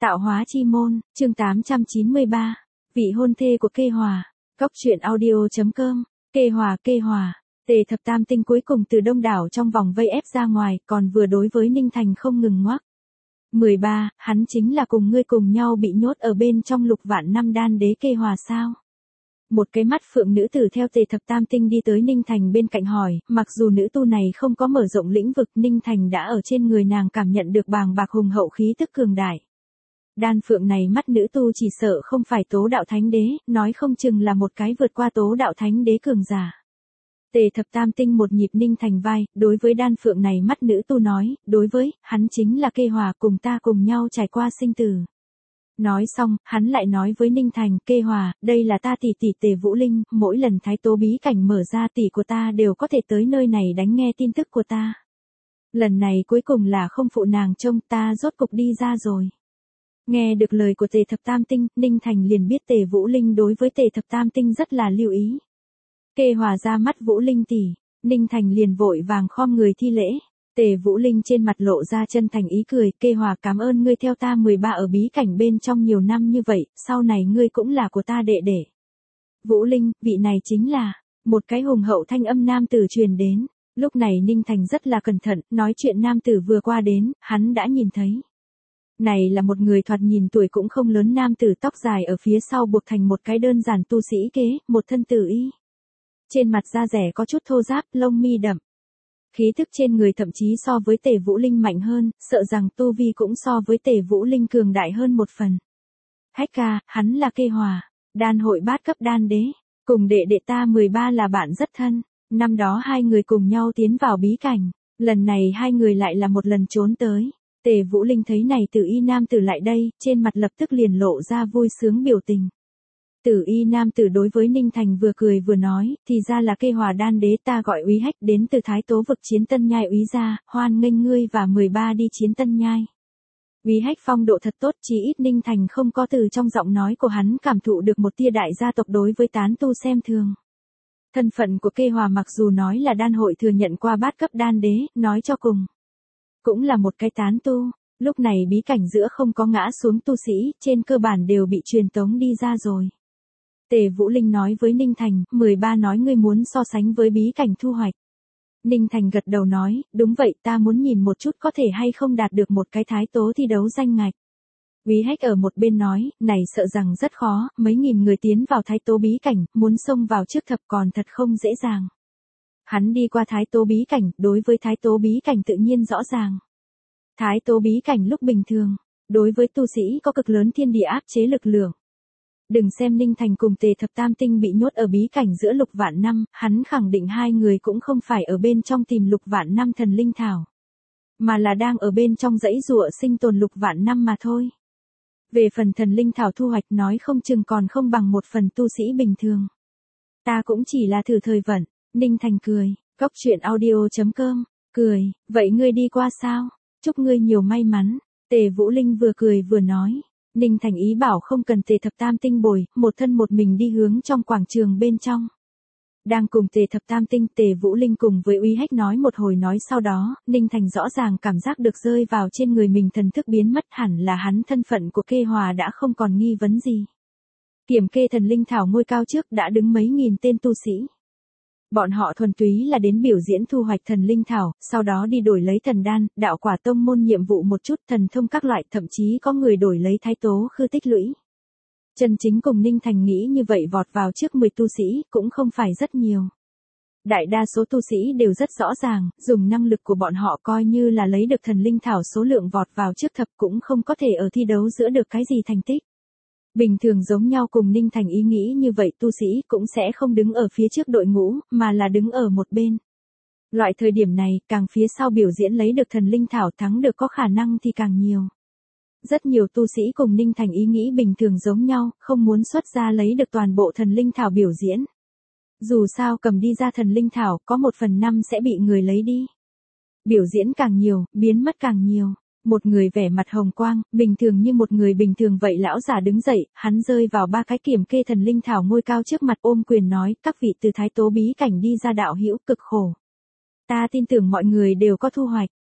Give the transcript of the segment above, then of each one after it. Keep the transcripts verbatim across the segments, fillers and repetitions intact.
Tạo hóa chi môn, chương tám trăm chín mươi ba. Vị hôn thê của Kê Hòa. Cóc truyện audio chấm com. Kê Hòa, Kê Hòa. Tề thập tam tinh cuối cùng từ đông đảo trong vòng vây ép ra ngoài, còn vừa đối với Ninh Thành không ngừng ngoác. mười ba, hắn chính là cùng ngươi cùng nhau bị nhốt ở bên trong lục vạn năm đan đế Kê Hòa sao? Một cái mắt phượng nữ tử theo Tề thập tam tinh đi tới Ninh Thành bên cạnh hỏi, mặc dù nữ tu này không có mở rộng lĩnh vực, Ninh Thành đã ở trên người nàng cảm nhận được bàng bạc hùng hậu khí tức cường đại. Đan phượng này mắt nữ tu chỉ sợ không phải tố đạo thánh đế, nói không chừng là một cái vượt qua tố đạo thánh đế cường giả. Tề thập tam tinh một nhịp Ninh Thành vai, đối với đan phượng này mắt nữ tu nói, đối với, hắn chính là Kê Hòa, cùng ta cùng nhau trải qua sinh tử. Nói xong, hắn lại nói với Ninh Thành, Kê Hòa, đây là ta tỷ tỷ Tề Vũ Linh, mỗi lần thái tố bí cảnh mở ra tỷ của ta đều có thể tới nơi này đánh nghe tin tức của ta. Lần này cuối cùng là không phụ nàng trông, ta rốt cục đi ra rồi. Nghe được lời của Tề thập tam tinh, Ninh Thành liền biết Tề Vũ Linh đối với Tề thập tam tinh rất là lưu ý. Kê Hòa ra mắt Vũ Linh tỷ, Ninh Thành liền vội vàng khom người thi lễ. Tề Vũ Linh trên mặt lộ ra chân thành ý cười, Kê Hòa cảm ơn ngươi theo ta mười ba ở bí cảnh bên trong nhiều năm như vậy, sau này ngươi cũng là của ta đệ đệ. Vũ Linh, vị này chính là, một cái hùng hậu thanh âm nam tử truyền đến. Lúc này Ninh Thành rất là cẩn thận, nói chuyện nam tử vừa qua đến, hắn đã nhìn thấy. Này là một người thoạt nhìn tuổi cũng không lớn, nam tử tóc dài ở phía sau buộc thành một cái đơn giản tu sĩ kế, một thân tử y. Trên mặt da rẻ có chút thô ráp, lông mi đậm. Khí thức trên người thậm chí so với Tề Vũ Linh mạnh hơn, sợ rằng tu vi cũng so với Tề Vũ Linh cường đại hơn một phần. Hách ca, hắn là Kê Hòa, đan hội bát cấp đan đế, cùng đệ đệ ta mười ba là bạn rất thân, năm đó hai người cùng nhau tiến vào bí cảnh, lần này hai người lại là một lần trốn tới. Tề Vũ Linh thấy này tử y nam tử lại đây, trên mặt lập tức liền lộ ra vui sướng biểu tình. Tử y nam tử đối với Ninh Thành vừa cười vừa nói, thì ra là Kê Hòa đan đế, ta gọi Úy Hách đến từ Thái Tố vực Chiến Tân Nhai Úy gia, hoan nghênh ngươi và mười ba đi Chiến Tân Nhai. Úy Hách phong độ thật tốt, chỉ ít Ninh Thành không có từ trong giọng nói của hắn cảm thụ được một tia đại gia tộc đối với tán tu xem thường. Thân phận của Kê Hòa mặc dù nói là đan hội thừa nhận qua bát cấp đan đế, nói cho cùng cũng là một cái tán tu, lúc này bí cảnh giữa không có ngã xuống tu sĩ, trên cơ bản đều bị truyền tống đi ra rồi. Tề Vũ Linh nói với Ninh Thành, mười ba nói ngươi muốn so sánh với bí cảnh thu hoạch. Ninh Thành gật đầu nói, đúng vậy, ta muốn nhìn một chút có thể hay không đạt được một cái thái tố thi đấu danh ngạch. Úy Hách ở một bên nói, này sợ rằng rất khó, mấy nghìn người tiến vào thái tố bí cảnh, muốn xông vào trước thập còn thật không dễ dàng. Hắn đi qua thái tố bí cảnh, đối với thái tố bí cảnh tự nhiên rõ ràng. Thái tố bí cảnh lúc bình thường, đối với tu sĩ có cực lớn thiên địa áp chế lực lượng. Đừng xem Ninh Thành cùng Tề thập tam tinh bị nhốt ở bí cảnh giữa lục vạn năm, hắn khẳng định hai người cũng không phải ở bên trong tìm lục vạn năm thần linh thảo, mà là đang ở bên trong dãy dụa sinh tồn lục vạn năm mà thôi. Về phần thần linh thảo thu hoạch nói không chừng còn không bằng một phần tu sĩ bình thường. Ta cũng chỉ là thử thời vận. Ninh Thành cười, cóc truyện audio chấm com, cười, vậy ngươi đi qua sao? Chúc ngươi nhiều may mắn. Tề Vũ Linh vừa cười vừa nói. Ninh Thành ý bảo không cần Tề thập tam tinh bồi, một thân một mình đi hướng trong quảng trường bên trong. Đang cùng Tề thập tam tinh, Tề Vũ Linh cùng với Úy Hách nói một hồi nói sau đó, Ninh Thành rõ ràng cảm giác được rơi vào trên người mình thần thức biến mất, hẳn là hắn thân phận của Kê Hòa đã không còn nghi vấn gì. Kiểm kê thần linh thảo ngôi cao trước đã đứng mấy nghìn tên tu sĩ. Bọn họ thuần túy là đến biểu diễn thu hoạch thần linh thảo, sau đó đi đổi lấy thần đan, đạo quả tông môn nhiệm vụ một chút, thần thông các loại, thậm chí có người đổi lấy thái tố khư tích lũy. Chân chính cùng Ninh Thành nghĩ như vậy vọt vào trước mười tu sĩ, cũng không phải rất nhiều. Đại đa số tu sĩ đều rất rõ ràng, dùng năng lực của bọn họ coi như là lấy được thần linh thảo số lượng vọt vào trước thập cũng không có thể ở thi đấu giữa được cái gì thành tích. Bình thường giống nhau cùng Ninh Thành ý nghĩ như vậy tu sĩ cũng sẽ không đứng ở phía trước đội ngũ, mà là đứng ở một bên. Loại thời điểm này, càng phía sau biểu diễn lấy được thần linh thảo thắng được có khả năng thì càng nhiều. Rất nhiều tu sĩ cùng Ninh Thành ý nghĩ bình thường giống nhau, không muốn xuất ra lấy được toàn bộ thần linh thảo biểu diễn. Dù sao cầm đi ra thần linh thảo, có một phần năm sẽ bị người lấy đi. Biểu diễn càng nhiều, biến mất càng nhiều. Một người vẻ mặt hồng quang, bình thường như một người bình thường vậy lão giả đứng dậy, hắn rơi vào ba cái kiểm kê thần linh thảo ngôi cao trước mặt ôm quyền nói, các vị từ thái tố bí cảnh đi ra đạo hữu cực khổ. Ta tin tưởng mọi người đều có thu hoạch,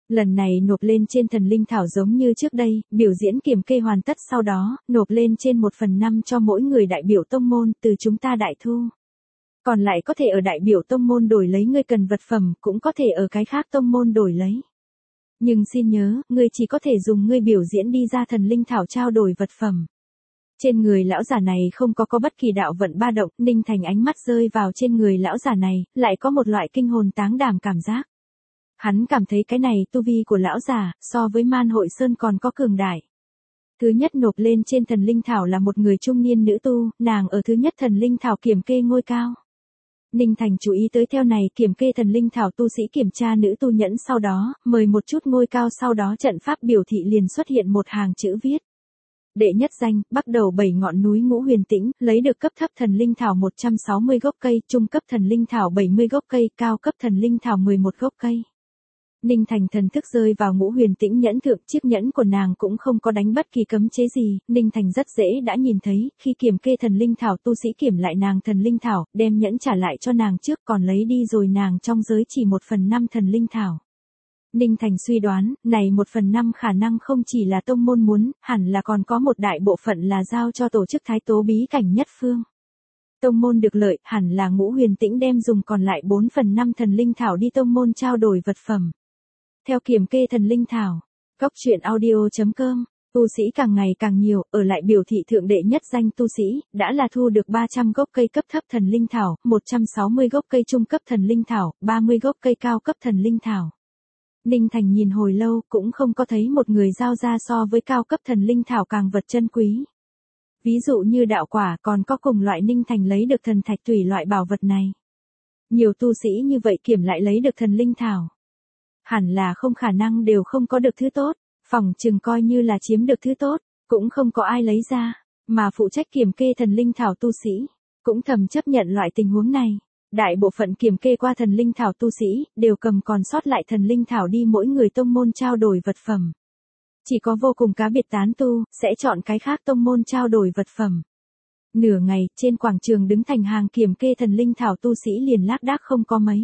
Lần này nộp lên trên thần linh thảo giống như trước đây, biểu diễn kiểm kê hoàn tất sau đó, nộp lên trên một phần năm cho mỗi người đại biểu tông môn từ chúng ta đại thu. Còn lại có thể ở đại biểu tông môn đổi lấy ngươi cần vật phẩm, cũng có thể ở cái khác tông môn đổi lấy. Nhưng xin nhớ, ngươi chỉ có thể dùng ngươi biểu diễn đi ra thần linh thảo trao đổi vật phẩm. Trên người lão giả này không có có bất kỳ đạo vận ba động, Ninh Thành ánh mắt rơi vào trên người lão giả này, lại có một loại kinh hồn táng đảm cảm giác. Hắn cảm thấy cái này tu vi của lão giả, so với Man Hội Sơn còn có cường đại. Thứ nhất nộp lên trên thần linh thảo là một người trung niên nữ tu, nàng ở thứ nhất thần linh thảo kiểm kê ngôi cao. Ninh Thành chú ý tới theo này kiểm kê thần linh thảo tu sĩ kiểm tra nữ tu nhẫn sau đó, mời một chút ngôi cao sau đó trận pháp biểu thị liền xuất hiện một hàng chữ viết. Đệ nhất danh, bắt đầu bảy ngọn núi Ngũ Huyền Tĩnh, lấy được cấp thấp thần linh thảo một trăm sáu mươi gốc cây, trung cấp thần linh thảo bảy mươi gốc cây, cao cấp thần linh thảo mười một gốc cây. Ninh Thành thần thức rơi vào Ngũ Huyền Tĩnh nhẫn thượng, chiếc nhẫn của nàng cũng không có đánh bất kỳ cấm chế gì, Ninh Thành rất dễ đã nhìn thấy, khi kiểm kê thần linh thảo tu sĩ kiểm lại nàng thần linh thảo, đem nhẫn trả lại cho nàng trước còn lấy đi rồi nàng trong giới chỉ một phần năm thần linh thảo. Ninh Thành suy đoán, này một phần năm khả năng không chỉ là tông môn muốn, hẳn là còn có một đại bộ phận là giao cho tổ chức Thái Tố bí cảnh nhất phương. Tông môn được lợi, hẳn là Ngũ Huyền Tĩnh đem dùng còn lại bốn phần năm thần linh thảo đi tông môn trao đổi vật phẩm. Theo kiểm kê thần linh thảo, góc truyện audio chấm com, tu sĩ càng ngày càng nhiều, ở lại biểu thị thượng đệ nhất danh tu sĩ, đã là thu được ba trăm gốc cây cấp thấp thần linh thảo, một trăm sáu mươi gốc cây trung cấp thần linh thảo, ba mươi gốc cây cao cấp thần linh thảo. Ninh Thành nhìn hồi lâu cũng không có thấy một người giao ra so với cao cấp thần linh thảo càng vật chân quý. Ví dụ như đạo quả còn có cùng loại Ninh Thành lấy được thần thạch tùy loại bảo vật này. Nhiều tu sĩ như vậy kiểm lại lấy được thần linh thảo. Hẳn là không khả năng đều không có được thứ tốt, phỏng chừng coi như là chiếm được thứ tốt, cũng không có ai lấy ra, mà phụ trách kiểm kê thần linh thảo tu sĩ, cũng thầm chấp nhận loại tình huống này. Đại bộ phận kiểm kê qua thần linh thảo tu sĩ, đều cầm còn sót lại thần linh thảo đi mỗi người tông môn trao đổi vật phẩm. Chỉ có vô cùng cá biệt tán tu, sẽ chọn cái khác tông môn trao đổi vật phẩm. Nửa ngày, trên quảng trường đứng thành hàng kiểm kê thần linh thảo tu sĩ liền lác đác không có mấy.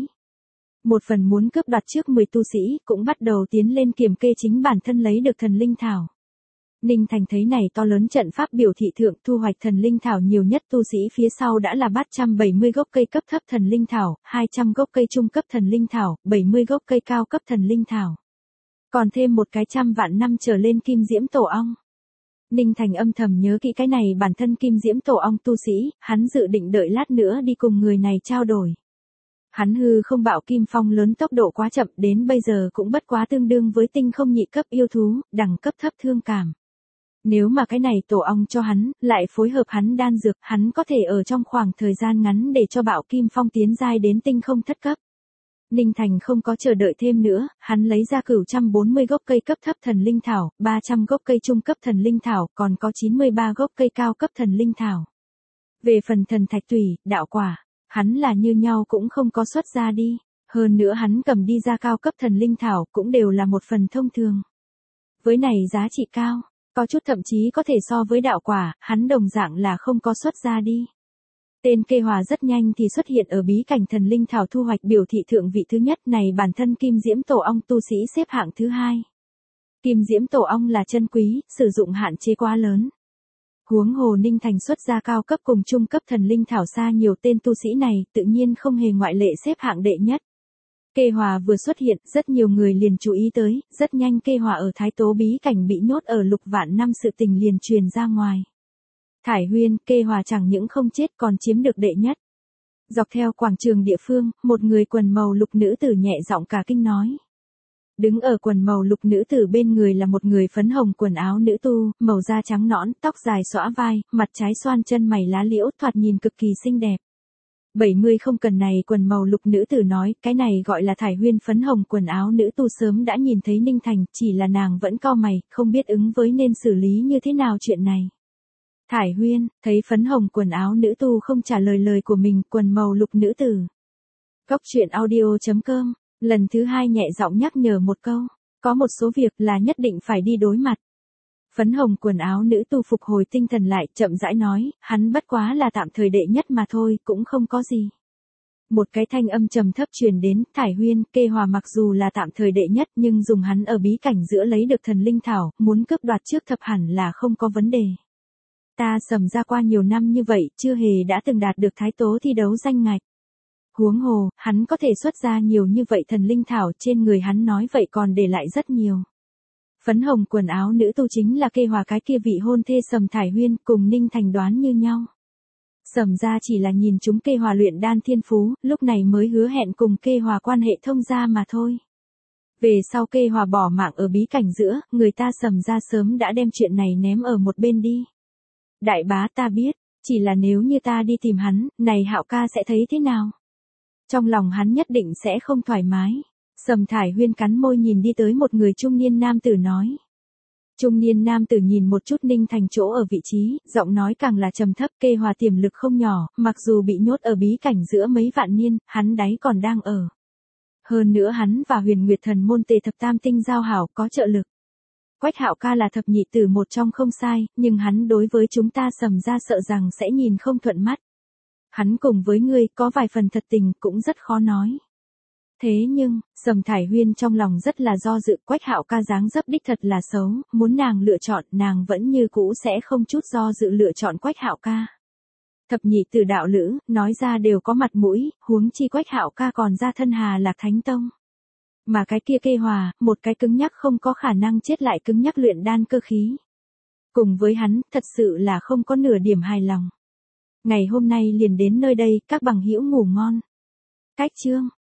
Một phần muốn cướp đoạt trước mười tu sĩ, cũng bắt đầu tiến lên kiểm kê chính bản thân lấy được thần linh thảo. Ninh Thành thấy này to lớn trận pháp biểu thị thượng thu hoạch thần linh thảo nhiều nhất tu sĩ phía sau đã là bát trăm bảy mươi gốc cây cấp thấp thần linh thảo, hai trăm gốc cây trung cấp thần linh thảo, bảy mươi gốc cây cao cấp thần linh thảo. Còn thêm một cái trăm vạn năm trở lên kim diễm tổ ong. Ninh Thành âm thầm nhớ kỹ cái này bản thân kim diễm tổ ong tu sĩ, hắn dự định đợi lát nữa đi cùng người này trao đổi. Hắn hư không bạo kim phong lớn tốc độ quá chậm đến bây giờ cũng bất quá tương đương với tinh không nhị cấp yêu thú, đẳng cấp thấp thương cảm. Nếu mà cái này tổ ong cho hắn, lại phối hợp hắn đan dược, hắn có thể ở trong khoảng thời gian ngắn để cho bạo kim phong tiến giai đến tinh không thất cấp. Ninh Thành không có chờ đợi thêm nữa, hắn lấy ra cửu trăm bốn mươi gốc cây cấp thấp thần linh thảo, ba trăm gốc cây trung cấp thần linh thảo, còn có chín mươi ba gốc cây cao cấp thần linh thảo. Về phần thần thạch tùy, đạo quả, hắn là như nhau cũng không có xuất ra đi, hơn nữa hắn cầm đi ra cao cấp thần linh thảo cũng đều là một phần thông thường. Với này giá trị cao, có chút thậm chí có thể so với đạo quả, hắn đồng dạng là không có xuất ra đi. Tên Kê Hòa rất nhanh thì xuất hiện ở bí cảnh thần linh thảo thu hoạch biểu thị thượng vị thứ nhất này bản thân kim diễm tổ ong tu sĩ xếp hạng thứ hai. Kim diễm tổ ong là chân quý, sử dụng hạn chế quá lớn. Huống hồ Ninh Thành xuất ra cao cấp cùng trung cấp thần linh thảo xa nhiều tên tu sĩ này, tự nhiên không hề ngoại lệ xếp hạng đệ nhất. Kê Hòa vừa xuất hiện, rất nhiều người liền chú ý tới, rất nhanh Kê Hòa ở Thái Tố bí cảnh bị nhốt ở lục vạn năm sự tình liền truyền ra ngoài. Thải Huyên, Kê Hòa chẳng những không chết còn chiếm được đệ nhất. Dọc theo quảng trường địa phương, một người quần màu lục nữ tử nhẹ giọng cả kinh nói. Đứng ở quần màu lục nữ tử bên người là một người phấn hồng quần áo nữ tu, màu da trắng nõn, tóc dài xõa vai, mặt trái xoan chân mày lá liễu, thoạt nhìn cực kỳ xinh đẹp. bảy mươi không cần này quần màu lục nữ tử nói, cái này gọi là Thải Huyên phấn hồng quần áo nữ tu sớm đã nhìn thấy Ninh Thành, chỉ là nàng vẫn cau mày, không biết ứng với nên xử lý như thế nào chuyện này. Thải Huyên, thấy phấn hồng quần áo nữ tu không trả lời lời của mình, quần màu lục nữ tử. Góc truyện audio chấm com, lần thứ hai nhẹ giọng nhắc nhở một câu, có một số việc là nhất định phải đi đối mặt. Phấn hồng quần áo nữ tu phục hồi tinh thần lại, chậm rãi nói, hắn bất quá là tạm thời đệ nhất mà thôi, cũng không có gì. Một cái thanh âm trầm thấp truyền đến, Thải Huyên, Kê Hòa mặc dù là tạm thời đệ nhất nhưng dùng hắn ở bí cảnh giữa lấy được thần linh thảo, muốn cướp đoạt trước thập hẳn là không có vấn đề. Ta Sầm ra qua nhiều năm như vậy, chưa hề đã từng đạt được thái tố thi đấu danh ngạch. Huống hồ, hắn có thể xuất ra nhiều như vậy thần linh thảo, trên người hắn nói vậy còn để lại rất nhiều. Phấn hồng quần áo nữ tu chính là Kê Hòa cái kia vị hôn thê Sầm Thải Huyên, cùng Ninh Thành đoán như nhau. Sầm ra chỉ là nhìn chúng Kê Hòa luyện đan thiên phú, lúc này mới hứa hẹn cùng Kê Hòa quan hệ thông gia mà thôi. Về sau Kê Hòa bỏ mạng ở bí cảnh giữa, người ta Sầm ra sớm đã đem chuyện này ném ở một bên đi. Đại bá ta biết, chỉ là nếu như ta đi tìm hắn, này Hạo ca sẽ thấy thế nào? Trong lòng hắn nhất định sẽ không thoải mái. Sầm Thải Huyên cắn môi nhìn đi tới một người trung niên nam tử nói. Trung niên nam tử nhìn một chút Ninh Thành chỗ ở vị trí, giọng nói càng là trầm thấp. Kê Hòa tiềm lực không nhỏ, mặc dù bị nhốt ở bí cảnh giữa mấy vạn niên, hắn đáy còn đang ở. Hơn nữa hắn và Huyền Nguyệt Thần môn Tề Thập Tam Tinh giao hảo, có trợ lực. Quách Hạo ca là thập nhị tử một trong không sai, nhưng hắn đối với chúng ta Sầm ra sợ rằng sẽ nhìn không thuận mắt. Hắn cùng với ngươi có vài phần thật tình cũng rất khó nói. Thế nhưng, Sầm Thải Huyên trong lòng rất là do dự. Quách Hạo ca dáng dấp đích thật là xấu, muốn nàng lựa chọn, nàng vẫn như cũ sẽ không chút do dự lựa chọn Quách Hạo ca. Thập nhị tử đạo lữ, nói ra đều có mặt mũi, huống chi Quách Hạo ca còn ra thân Hà Lạc Thánh Tông. Mà cái kia Kê Hòa, một cái cứng nhắc không có khả năng chết lại cứng nhắc luyện đan cơ khí. Cùng với hắn, thật sự là không có nửa điểm hài lòng. Ngày hôm nay liền đến nơi đây, các bằng hữu ngủ ngon. Cách chương